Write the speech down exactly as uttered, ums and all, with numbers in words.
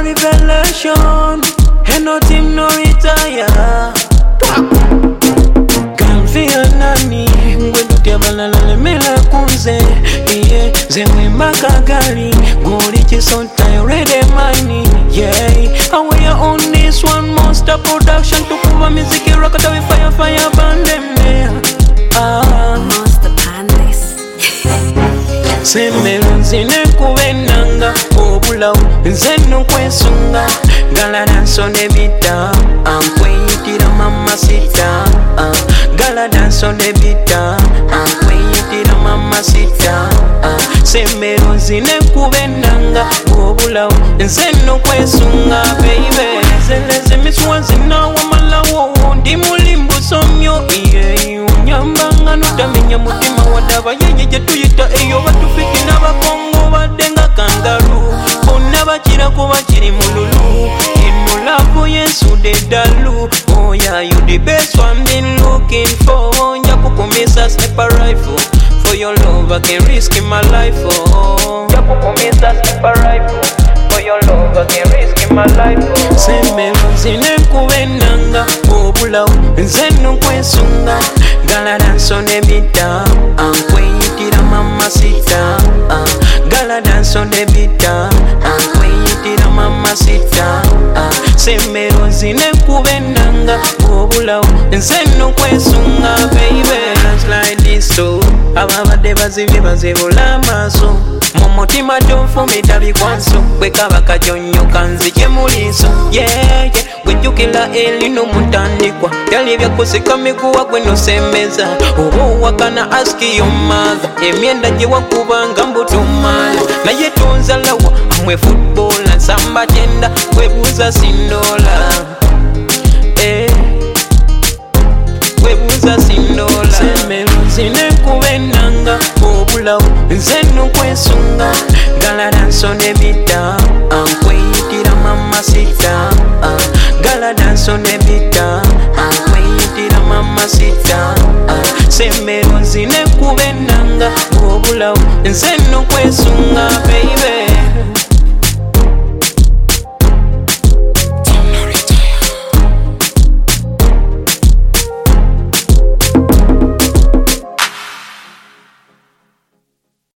revelation, and no team no retire. Can't feel nani, ngwedu tiabala la mela kunze. Yeah, zemwe makagari, gori chisonta ready money. Yeah, and we are on this one monster production to cover music rockata we fire fire band them there. Ah, Monster Pandas. Semelo nzine kubenanga obulawo nzeno kwesunga gala danso ne bita ankweyitira mama sita gala danso ne bita ankweyitira mama sita semelo nzine kubenanga obulawo nzeno kwesunga baby zeleze miswa zinawa malawo ndi mulimbu somyo iye unyambanga notamenya mutima wadaba yenye jetuyita eyo batufiki n'abakongo badenga kangaru bonna bakira kuba kiri mululu ino lavu yensude dalu oh yeah you the best one been looking for nja kukumisa sniper rifle for your love I can risk my life oh nja kukumisa sniper rifle for your love I can risk my life oh semelo zine kubenanga obulawo nzeno kwesunga gala danso ne bita ankweyitira mama sita gala danso ne bita ankweyitira mama sita semero zine kubenanga obulawo nzeno kwesunga baby dance like this so ababadde bazibye bazibula amaaso mu mutima tonfumita bikwanso bwekaba kajonnyo kanzije muliiso yeah gwejjukira elino mutandikwa yali byakusika miguwa gwe nosembeza oba owakana aski yomaza emyenda gye wakubanga mbutumala naye tonzalawa amwe football nsamba gyenda webuuza sindola eh webuuza sindola semelo zine kubenanga obulawo nzeno kwesunga gala danso ne bita ankweyitira mama sita gala danso ne bita ankweyitira mama sita semelo zine kubenanga obulawo nzeno kwesunga baby